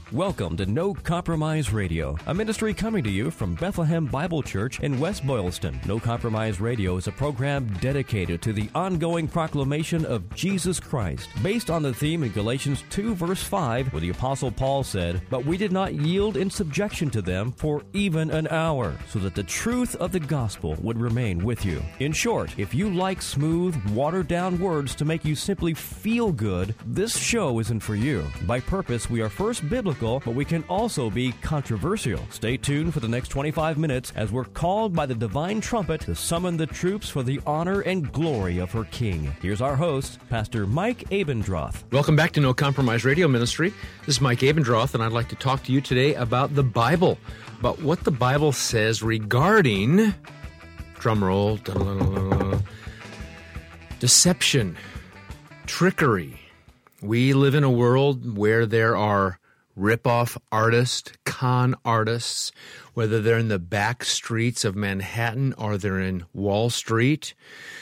Welcome to No Compromise Radio, a ministry coming to you from Bethlehem Bible Church in West Boylston. No Compromise Radio is a program dedicated to the ongoing proclamation of Jesus Christ, based on the theme in Galatians 2 verse 5, where the Apostle Paul said, "But we did not yield in subjection to them for even an hour, so that the truth of the gospel would remain with you." In short, if you like smooth, watered-down words to make you simply feel good, this show isn't for you. By purpose, we are first biblical, but we can also be controversial. Stay tuned for the next 25 minutes as we're called by the divine trumpet to summon the troops for the honor and glory of her King. Here's our host, Pastor Mike Abendroth. Welcome back to No Compromise Radio Ministry. This is Mike Abendroth, and I'd like to talk to you today about the Bible, about what the Bible says regarding, drumroll, deception, trickery. We live in a world where there are rip-off artists, con artists, whether they're in the back streets of Manhattan or they're in Wall Street.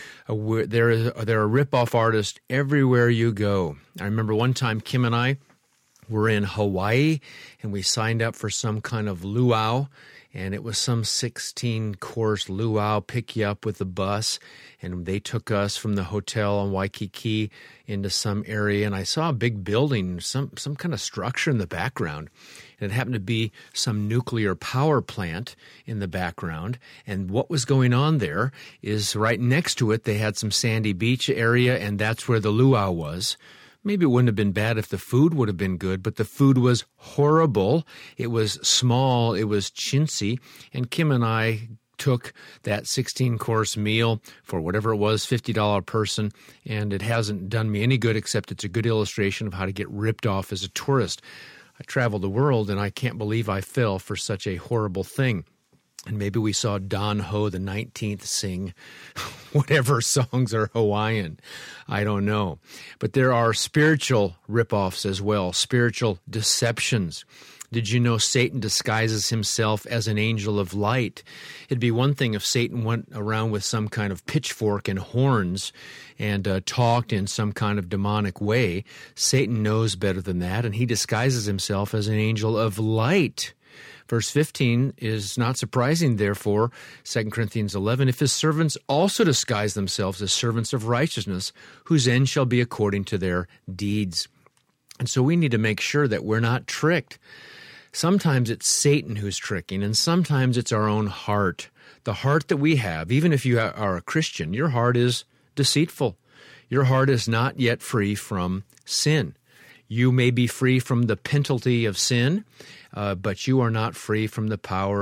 There are rip-off artists everywhere you go. I remember one time Kim and I were in Hawaii, and we signed up for some kind of luau, and it was some 16-course luau, pick you up with the bus, and they took us from the hotel on Waikiki into some area, and I saw a big building, some kind of structure in the background, and it happened to be some nuclear power plant in the background, and what was going on there is right next to it, they had some sandy beach area, and that's where the luau was. Maybe it wouldn't have been bad if the food would have been good, but the food was horrible. It was small, it was chintzy, and Kim and I took that 16-course meal for whatever it was, $50 a person, and it hasn't done me any good except it's a good illustration of how to get ripped off as a tourist. I traveled the world, and I can't believe I fell for such a horrible thing. And maybe we saw Don Ho the 19th sing whatever songs are Hawaiian. I don't know. But there are spiritual ripoffs as well, spiritual deceptions. Did you know Satan disguises himself as an angel of light? It'd be one thing if Satan went around with some kind of pitchfork and horns and talked in some kind of demonic way. Satan knows better than that, and he disguises himself as an angel of light. Verse 15 is not surprising, therefore, 2 Corinthians 11, if his servants also disguise themselves as servants of righteousness, whose end shall be according to their deeds. And so we need to make sure that we're not tricked. Sometimes it's Satan who's tricking, and sometimes it's our own heart. The heart that we have, even if you are a Christian, your heart is deceitful. Your heart is not yet free from sin. You may be free from the penalty of sin, but you are not free from the power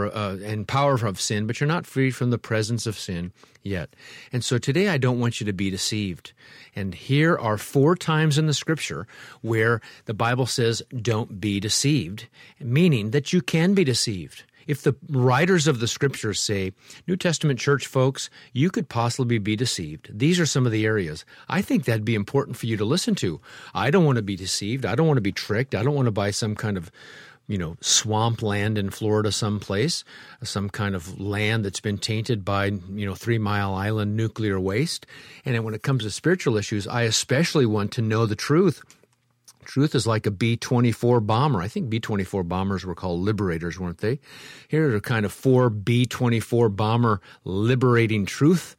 of sin, but you're not free from the presence of sin yet. And so today I don't want you to be deceived. And here are 4 times in the Scripture where the Bible says, don't be deceived, meaning that you can be deceived. If the writers of the Scriptures say, New Testament church folks, you could possibly be deceived, these are some of the areas. I think that'd be important for you to listen to. I don't want to be deceived. I don't want to be tricked. I don't want to buy some kind of swamp land in Florida someplace, some kind of land that's been tainted by, 3 Mile Island nuclear waste. And then when it comes to spiritual issues, I especially want to know the truth. Truth is like a B-24 bomber. I think B-24 bombers were called liberators, weren't they? Here are kind of 4 B-24 bomber liberating truth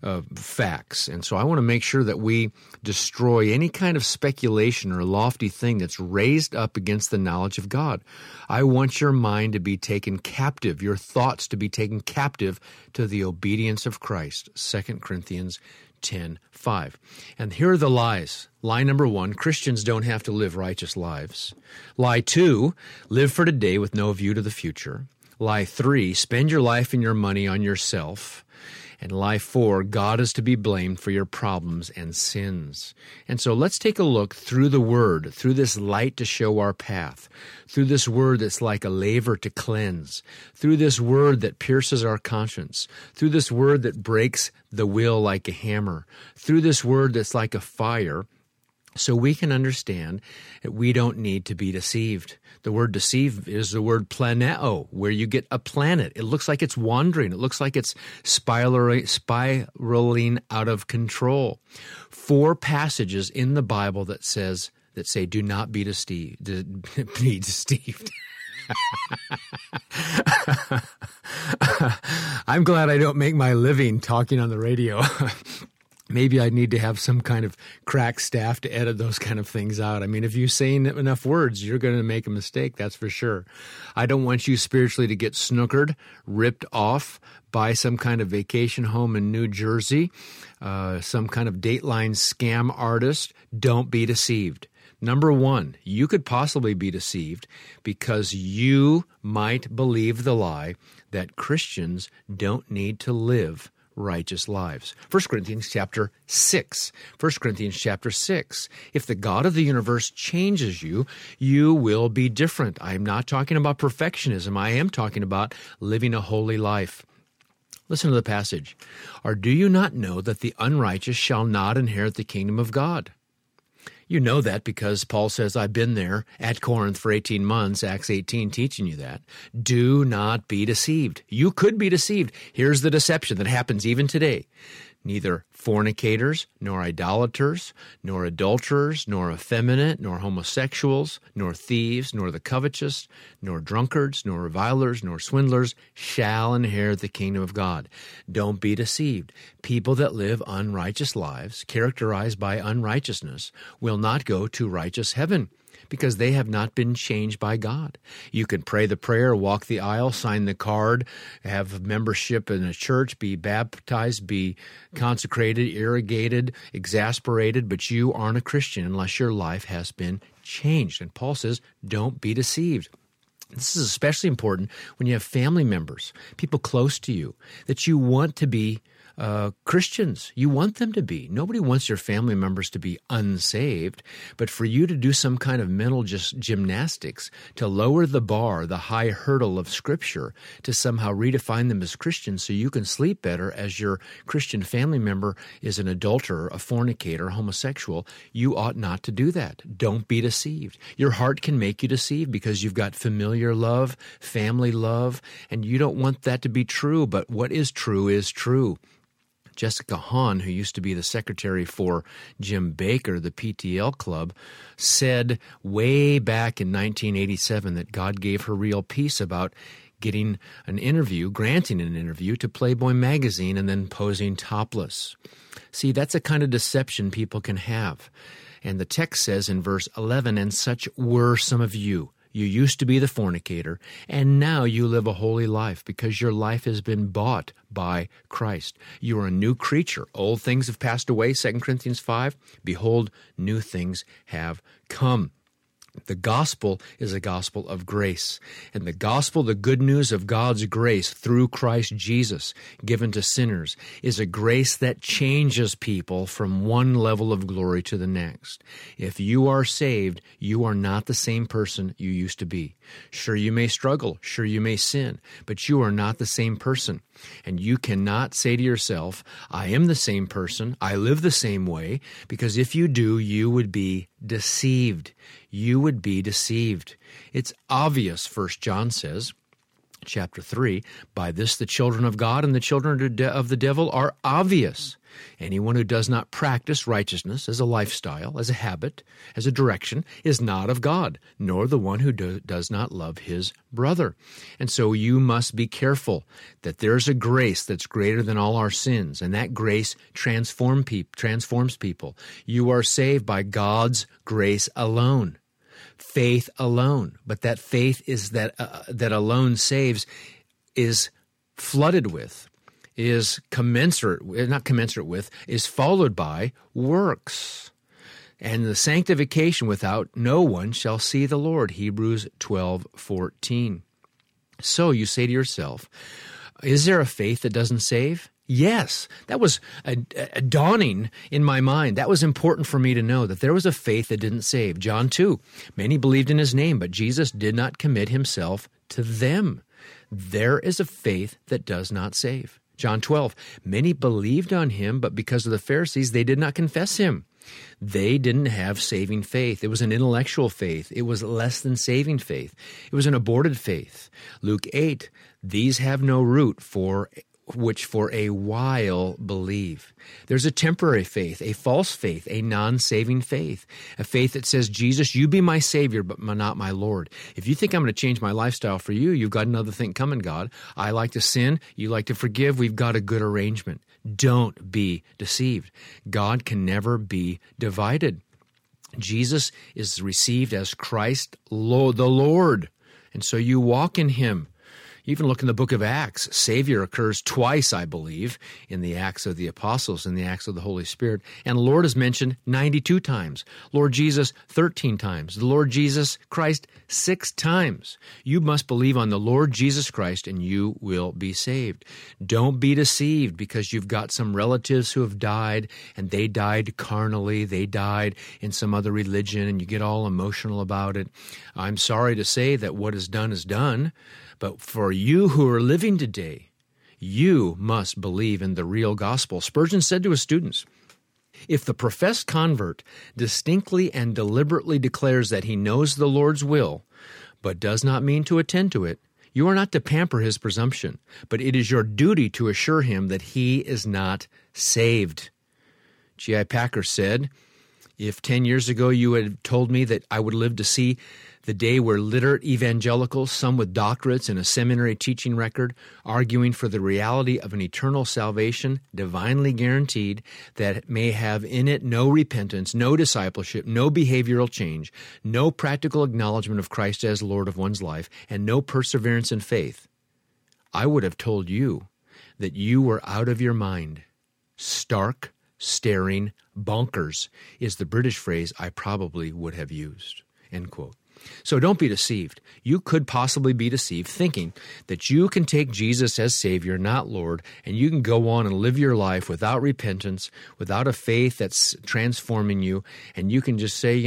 facts. And so I want to make sure that we destroy any kind of speculation or lofty thing that's raised up against the knowledge of God. I want your mind to be taken captive, your thoughts to be taken captive to the obedience of Christ. 2 Corinthians 10:5. And here are the lies. Lie number 1, Christians don't have to live righteous lives. Lie 2, live for today with no view to the future. Lie 3, spend your life and your money on yourself. And lie 4, God is to be blamed for your problems and sins. And so let's take a look through the Word, through this light to show our path, through this Word that's like a laver to cleanse, through this Word that pierces our conscience, through this Word that breaks the will like a hammer, through this Word that's like a fire, so we can understand that we don't need to be deceived. The word deceive is the word planeo, where you get a planet. It looks like it's wandering. It looks like it's spiraling out of control. 4 passages in the Bible that says that say, do not be deceived. Be deceived. I'm glad I don't make my living talking on the radio. Maybe I need to have some kind of crack staff to edit those kind of things out. I mean, if you say enough words, you're going to make a mistake, that's for sure. I don't want you spiritually to get snookered, ripped off by some kind of vacation home in New Jersey, some kind of Dateline scam artist. Don't be deceived. Number one, you could possibly be deceived because you might believe the lie that Christians don't need to live righteous lives. 1 Corinthians chapter 6. 1 Corinthians chapter 6. If the God of the universe changes you, you will be different. I am not talking about perfectionism. I am talking about living a holy life. Listen to the passage. Or do you not know that the unrighteous shall not inherit the kingdom of God? You know that because Paul says, I've been there at Corinth for 18 months, Acts 18, teaching you that. Do not be deceived. You could be deceived. Here's the deception that happens even today. Neither fornicators, nor idolaters, nor adulterers, nor effeminate, nor homosexuals, nor thieves, nor the covetous, nor drunkards, nor revilers, nor swindlers shall inherit the kingdom of God. Don't be deceived. People that live unrighteous lives, characterized by unrighteousness, will not go to righteous heaven, because they have not been changed by God. You can pray the prayer, walk the aisle, sign the card, have membership in a church, be baptized, be consecrated, irrigated, exasperated, but you aren't a Christian unless your life has been changed. And Paul says, don't be deceived. This is especially important when you have family members, people close to you, that you want to be Christians. You want them to be. Nobody wants your family members to be unsaved, but for you to do some kind of mental gymnastics to lower the bar, the high hurdle of Scripture, to somehow redefine them as Christians so you can sleep better as your Christian family member is an adulterer, a fornicator, a homosexual, you ought not to do that. Don't be deceived. Your heart can make you deceived because you've got familiar love, family love, and you don't want that to be true, but what is true is true. Jessica Hahn, who used to be the secretary for Jim Baker, the PTL Club, said way back in 1987 that God gave her real peace about getting an interview, granting an interview to Playboy magazine and then posing topless. See, that's a kind of deception people can have. And the text says in verse 11, and such were some of you. You used to be the fornicator, and now you live a holy life because your life has been bought by Christ. You are a new creature. Old things have passed away, 2 Corinthians 5. Behold, new things have come. The gospel is a gospel of grace. And the gospel, the good news of God's grace through Christ Jesus given to sinners, is a grace that changes people from one level of glory to the next. If you are saved, you are not the same person you used to be. Sure, you may struggle. Sure, you may sin. But you are not the same person. And you cannot say to yourself, I am the same person, I live the same way, because if you do, you would be deceived. You would be deceived. It's obvious, 1 John says, chapter 3, by this the children of God and the children of the devil are obvious. Anyone who does not practice righteousness as a lifestyle, as a habit, as a direction, is not of God, nor the one who does not love his brother. And so you must be careful that there's a grace that's greater than all our sins, and that grace transforms people. You are saved by God's grace alone. Faith alone, but that faith is that alone saves is flooded with, is is followed by works. And the sanctification without no one shall see the Lord, Hebrews 12:14. So you say to yourself, is there a faith that doesn't save? Yes, that was a dawning in my mind. That was important for me to know that there was a faith that didn't save. John 2, many believed in his name, but Jesus did not commit himself to them. There is a faith that does not save. John 12, many believed on him, but because of the Pharisees, they did not confess him. They didn't have saving faith. It was an intellectual faith. It was less than saving faith. It was an aborted faith. Luke 8, these have no root, for which for a while believe. There's a temporary faith, a false faith, a non-saving faith, a faith that says, Jesus, you be my Savior, but not my Lord. If you think I'm going to change my lifestyle for you, you've got another thing coming, God. I like to sin, you like to forgive, we've got a good arrangement. Don't be deceived. God can never be divided. Jesus is received as Christ, the Lord, and so you walk in Him. Even look in the book of Acts. Savior occurs twice, I believe, in the Acts of the Apostles, in the Acts of the Holy Spirit. And Lord is mentioned 92 times. Lord Jesus 13 times. The Lord Jesus Christ 6 times. You must believe on the Lord Jesus Christ and you will be saved. Don't be deceived because you've got some relatives who have died and they died carnally. They died in some other religion and you get all emotional about it. I'm sorry to say that what is done is done. But for you who are living today, you must believe in the real gospel. Spurgeon said to his students, if the professed convert distinctly and deliberately declares that he knows the Lord's will, but does not mean to attend to it, you are not to pamper his presumption, but it is your duty to assure him that he is not saved. G.I. Packer said, if 10 years ago you had told me that I would live to see the day where literate evangelicals, some with doctorates and a seminary teaching record, arguing for the reality of an eternal salvation, divinely guaranteed, that may have in it no repentance, no discipleship, no behavioral change, no practical acknowledgement of Christ as Lord of one's life, and no perseverance in faith, I would have told you that you were out of your mind. Stark, staring, bonkers is the British phrase I probably would have used. End quote. So don't be deceived. You could possibly be deceived thinking that you can take Jesus as Savior, not Lord, and you can go on and live your life without repentance, without a faith that's transforming you, and you can just say,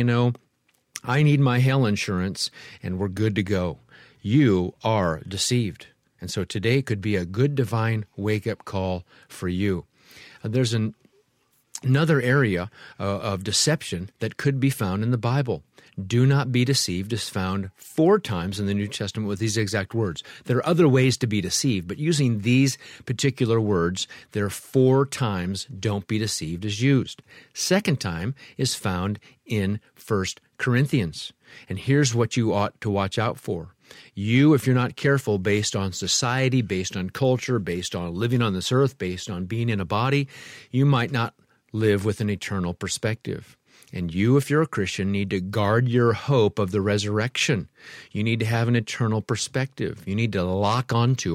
I need my hell insurance, and we're good to go. You are deceived. And so today could be a good divine wake-up call for you. There's another area of deception that could be found in the Bible. Do not be deceived is found 4 times in the New Testament with these exact words. There are other ways to be deceived, but using these particular words, there are 4 times don't be deceived is used. Second time is found in 1 Corinthians. And here's what you ought to watch out for. You, if you're not careful, based on society, based on culture, based on living on this earth, based on being in a body, you might not live with an eternal perspective. And you, if you're a Christian, need to guard your hope of the resurrection. You need to have an eternal perspective. You need to latch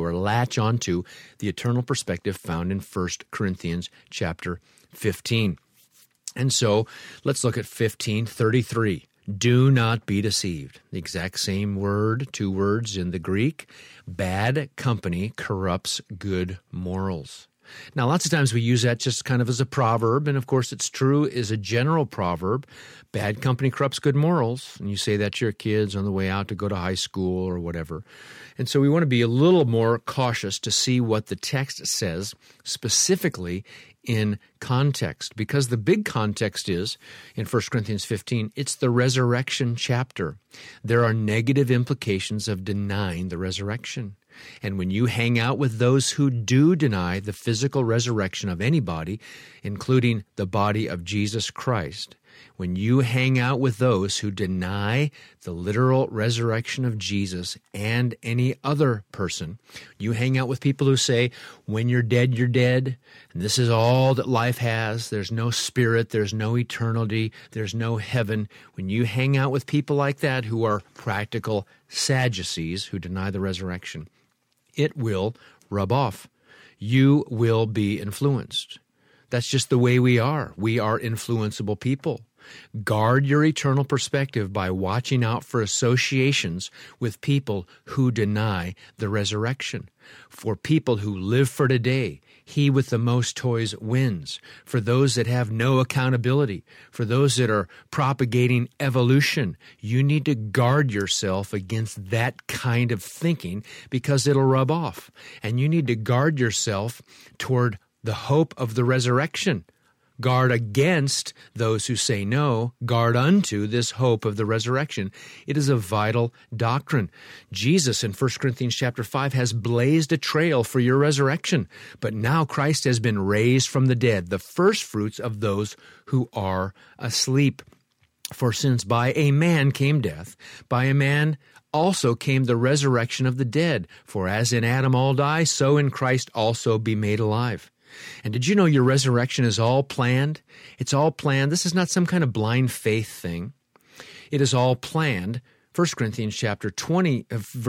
onto the eternal perspective found in 1 Corinthians chapter 15. And so let's look at 15:33. Do not be deceived. The exact same word, 2 words in the Greek. Bad company corrupts good morals. Now, lots of times we use that just kind of as a proverb, and of course it's true as a general proverb. Bad company corrupts good morals, and you say that to your kids on the way out to go to high school or whatever. And so we want to be a little more cautious to see what the text says specifically in context, because the big context is, in 1 Corinthians 15, it's the resurrection chapter. There are negative implications of denying the resurrection. And when you hang out with those who do deny the physical resurrection of anybody, including the body of Jesus Christ, when you hang out with those who deny the literal resurrection of Jesus and any other person, you hang out with people who say, when you're dead, and this is all that life has, there's no spirit, there's no eternity, there's no heaven. When you hang out with people like that who are practical Sadducees who deny the resurrection, it will rub off. You will be influenced. That's just the way we are. We are influenceable people. Guard your eternal perspective by watching out for associations with people who deny the resurrection. For people who live for today, he with the most toys wins. For those that have no accountability, for those that are propagating evolution, you need to guard yourself against that kind of thinking because it'll rub off. And you need to guard yourself toward the hope of the resurrection. Guard against those who say no. Guard unto this hope of the resurrection. It is a vital doctrine. Jesus in 1 Corinthians chapter 5 has blazed a trail for your resurrection. But now Christ has been raised from the dead, the first fruits of those who are asleep. For since by a man came death, by a man also came the resurrection of the dead. For as in Adam all die, so in Christ also be made alive. And did you know your resurrection is all planned? It's all planned. This is not some kind of blind faith thing. It is all planned. 1 Corinthians chapter 15,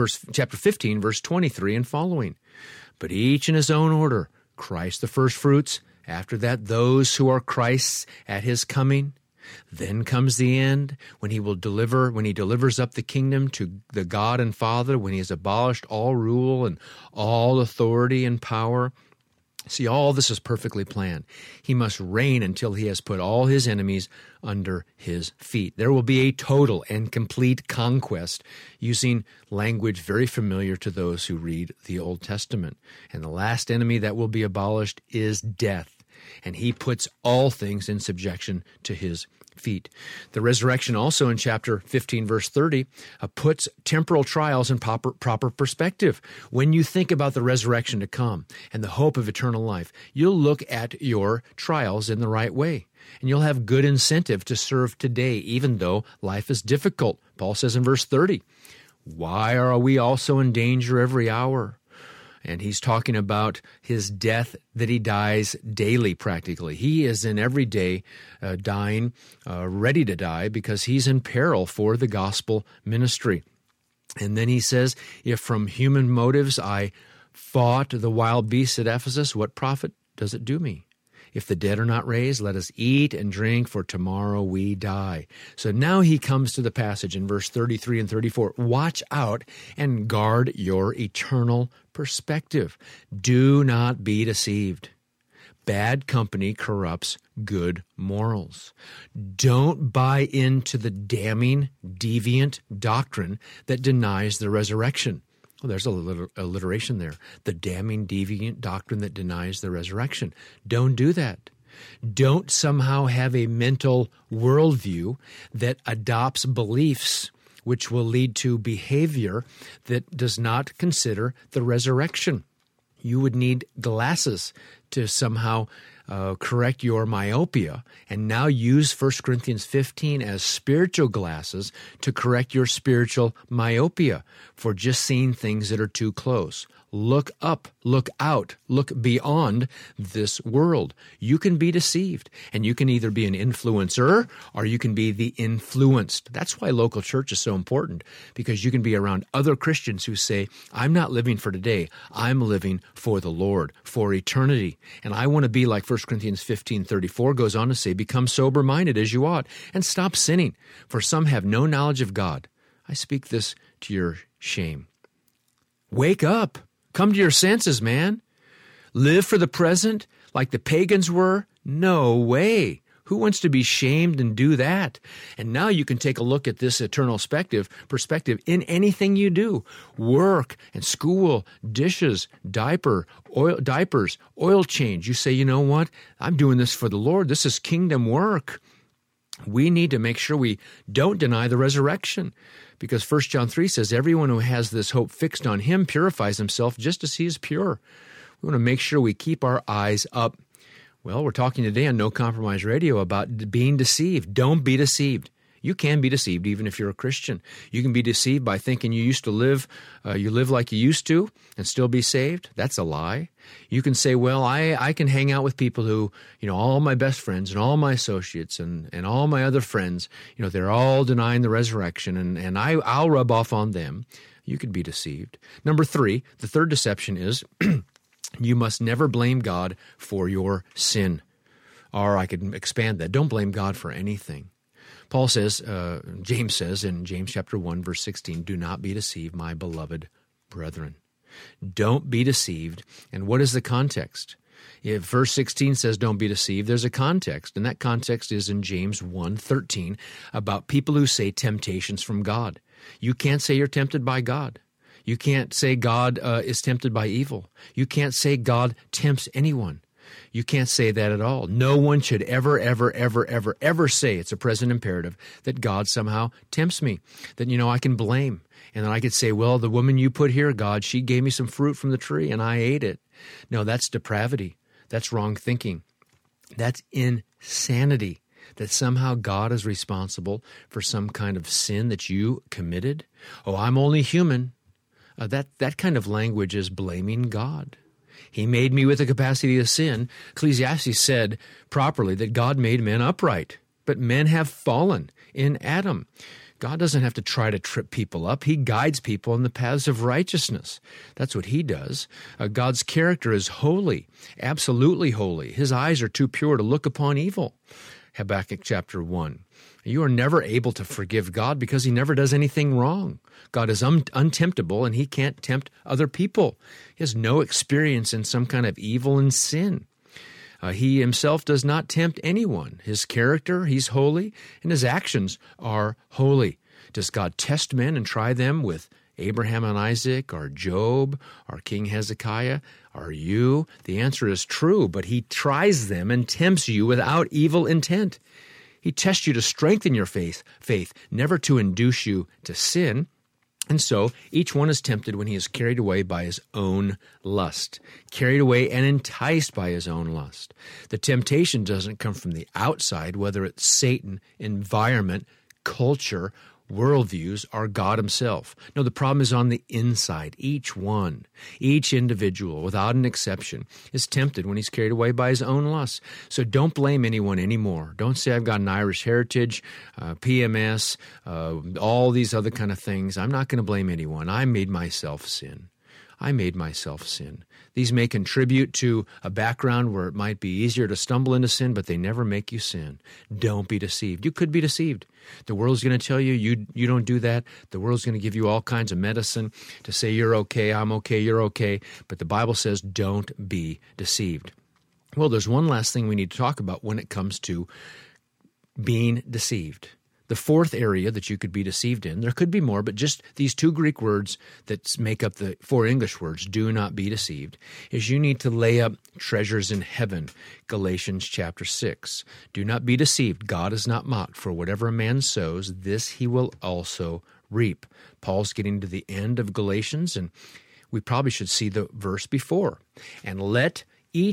verse 23 and following. But each in his own order, Christ the first fruits, after that those who are Christ's at his coming. Then comes the end, when he delivers up the kingdom to the God and Father, when he has abolished all rule and all authority and power. See, all this is perfectly planned. He must reign until he has put all his enemies under his feet. There will be a total and complete conquest, using language very familiar to those who read the Old Testament. And the last enemy that will be abolished is death. And he puts all things in subjection to his feet. The resurrection also in chapter 15, verse 30, puts temporal trials in proper perspective. When you think about the resurrection to come and the hope of eternal life, you'll look at your trials in the right way. And you'll have good incentive to serve today, even though life is difficult. Paul says in verse 30, why are we also in danger every hour? And he's talking about his death, that he dies daily practically. He is in every day dying, ready to die, because he's in peril for the gospel ministry. And then he says, if from human motives I fought the wild beasts at Ephesus, what profit does it do me? If the dead are not raised, let us eat and drink, for tomorrow we die. So now he comes to the passage in verse 33 and 34. Watch out and guard your eternal perspective. Do not be deceived. Bad company corrupts good morals. Don't buy into the damning, deviant doctrine that denies the resurrection. Well, there's a alliteration there. The damning, deviant doctrine that denies the resurrection. Don't do that. Don't somehow have a mental worldview that adopts beliefs which will lead to behavior that does not consider the resurrection. You would need glasses to somehow correct your myopia, and now use 1 Corinthians 15 as spiritual glasses to correct your spiritual myopia for just seeing things that are too close. Look up, look out, look beyond this world. You can be deceived, and you can either be an influencer or you can be the influenced. That's why local church is so important, because you can be around other Christians who say, I'm not living for today, I'm living for the Lord, for eternity. And I want to be like 1 Corinthians 15:34 goes on to say, become sober-minded as you ought, and stop sinning, for some have no knowledge of God. I speak this to your shame. Wake up. Come to your senses, man. Live for the present like the pagans were? No way. Who wants to be shamed and do that? And now you can take a look at this eternal perspective in anything you do. Work and school, dishes, diapers, oil change. You say, you know what? I'm doing this for the Lord. This is kingdom work. We need to make sure we don't deny the resurrection, because 1 John 3 says, everyone who has this hope fixed on him purifies himself just as he is pure. We want to make sure we keep our eyes up. Well, we're talking today on No Compromise Radio about being deceived. Don't be deceived. You can be deceived even if you're a Christian. You can be deceived by thinking you live like you used to and still be saved. That's a lie. You can say, well, I can hang out with people who, all my best friends and all my associates and all my other friends, they're all denying the resurrection, and I'll rub off on them. You could be deceived. Number 3, the third deception is you must never blame God for your sin. Or I could expand that. Don't blame God for anything. Paul says, James says in James chapter 1, verse 16, do not be deceived, my beloved brethren. Don't be deceived. And what is the context? If verse 16 says don't be deceived, there's a context, and that context is in James 1:13 about people who say temptations from God. You can't say you're tempted by God. You can't say God is tempted by evil. You can't say God tempts anyone. You can't say that at all. No one should ever, ever, ever, ever, ever say it's a present imperative that God somehow tempts me, that, I can blame. And then I could say, well, the woman you put here, God, she gave me some fruit from the tree and I ate it. No, that's depravity. That's wrong thinking. That's insanity, that somehow God is responsible for some kind of sin that you committed. Oh, I'm only human. That kind of language is blaming God. He made me with the capacity to sin. Ecclesiastes said properly that God made men upright, but men have fallen in Adam. God doesn't have to try to trip people up. He guides people in the paths of righteousness. That's what he does. God's character is holy, absolutely holy. His eyes are too pure to look upon evil. Habakkuk chapter 1. You are never able to forgive God because he never does anything wrong. God is untemptable and he can't tempt other people. He has no experience in some kind of evil and sin. He himself does not tempt anyone. His character, he's holy, and his actions are holy. Does God test men and try them with Abraham and Isaac, or Job, or King Hezekiah? Are you? The answer is true, but he tries them and tempts you without evil intent. He tests you to strengthen your faith, never to induce you to sin. And so each one is tempted when he is carried away by his own lust, carried away and enticed by his own lust. The temptation doesn't come from the outside, whether it's Satan, environment, culture, worldviews, or God himself. No, the problem is on the inside. Each one, each individual, without an exception, is tempted when he's carried away by his own lusts. So don't blame anyone anymore. Don't say I've got an Irish heritage, PMS, all these other kind of things. I'm not going to blame anyone. I made myself sin. These may contribute to a background where it might be easier to stumble into sin, but they never make you sin. Don't be deceived. You could be deceived. The world's going to tell you, you don't do that. The world's going to give you all kinds of medicine to say you're okay, I'm okay, you're okay. But the Bible says don't be deceived. Well, there's one last thing we need to talk about when it comes to being deceived. The fourth area that you could be deceived in, there could be more, but just these two Greek words that make up the four English words, do not be deceived, is you need to lay up treasures in heaven. Galatians chapter 6. Do not be deceived. God is not mocked, for whatever a man sows, this he will also reap. Paul's getting to the end of Galatians, and we probably should see the verse before. And let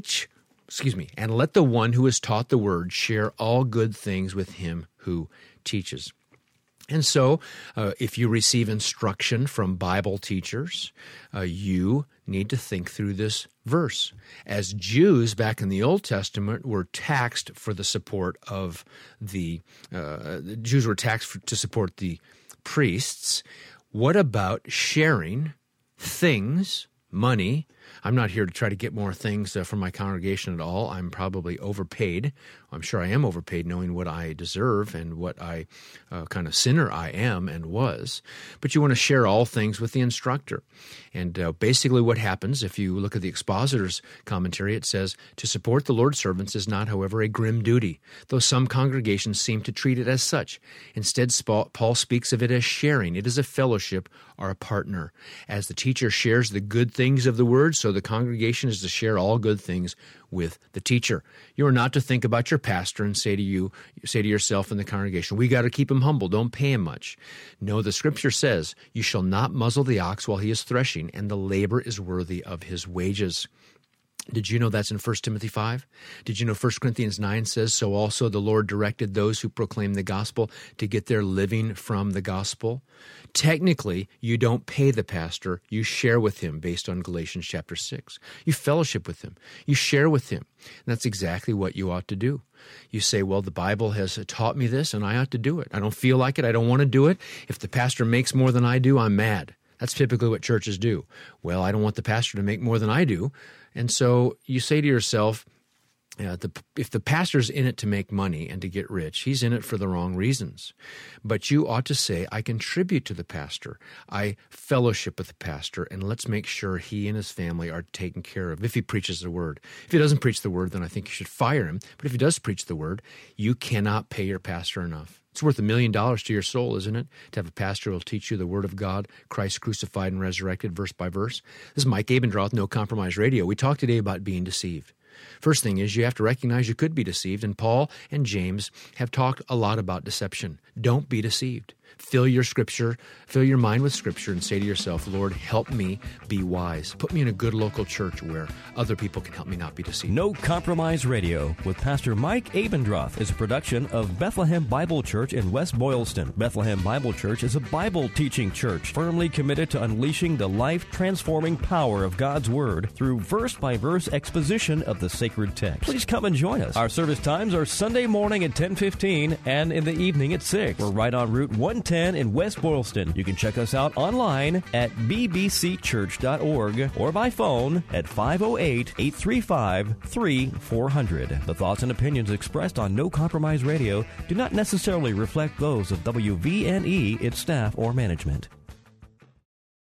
the one who is taught the word share all good things with him who teaches. And so, if you receive instruction from Bible teachers, you need to think through this verse. As Jews back in the Old Testament were taxed for the support of the Jews were taxed to support the priests, what about sharing things, money? I'm not here to try to get more things from my congregation at all. I'm probably overpaid. I'm sure I am overpaid knowing what I deserve and what kind of sinner I am and was. But you want to share all things with the instructor. And basically what happens, if you look at the expositor's commentary, it says, to support the Lord's servants is not, however, a grim duty, though some congregations seem to treat it as such. Instead, Paul speaks of it as sharing. It is a fellowship or a partner. As the teacher shares the good things of the word, so the congregation is to share all good things with the teacher. You are not to think about your pastor and say to yourself in the congregation, we got to keep him humble, don't pay him much. No, the scripture says, you shall not muzzle the ox while he is threshing, and the labor is worthy of his wages. Did you know that's in 1 Timothy 5? Did you know 1 Corinthians 9 says, so also the Lord directed those who proclaim the gospel to get their living from the gospel? Technically, you don't pay the pastor. You share with him based on Galatians chapter 6. You fellowship with him. You share with him. And that's exactly what you ought to do. You say, well, the Bible has taught me this, and I ought to do it. I don't feel like it. I don't want to do it. If the pastor makes more than I do, I'm mad. That's typically what churches do. Well, I don't want the pastor to make more than I do. And so you say to yourself, if the pastor's in it to make money and to get rich, he's in it for the wrong reasons. But you ought to say, I contribute to the pastor. I fellowship with the pastor, and let's make sure he and his family are taken care of if he preaches the word. If he doesn't preach the word, then I think you should fire him. But if he does preach the word, you cannot pay your pastor enough. It's worth $1 million to your soul, isn't it? To have a pastor who will teach you the Word of God, Christ crucified and resurrected verse by verse. This is Mike Abendroth, No Compromise Radio. We talked today about being deceived. First thing is you have to recognize you could be deceived, and Paul and James have talked a lot about deception. Don't be deceived. Fill your mind with Scripture and say to yourself, Lord, help me be wise. Put me in a good local church where other people can help me not be deceived. No Compromise Radio with Pastor Mike Abendroth is a production of Bethlehem Bible Church in West Boylston. Bethlehem Bible Church is a Bible teaching church firmly committed to unleashing the life-transforming power of God's Word through verse-by-verse exposition of the sacred text. Please come and join us. Our service times are Sunday morning at 10:15 and in the evening at 6. We're right on Route 110 in West Boylston. You can check us out online at bbcchurch.org or by phone at 508-835-3400. The thoughts and opinions expressed on No Compromise Radio do not necessarily reflect those of WVNE, its staff, or management.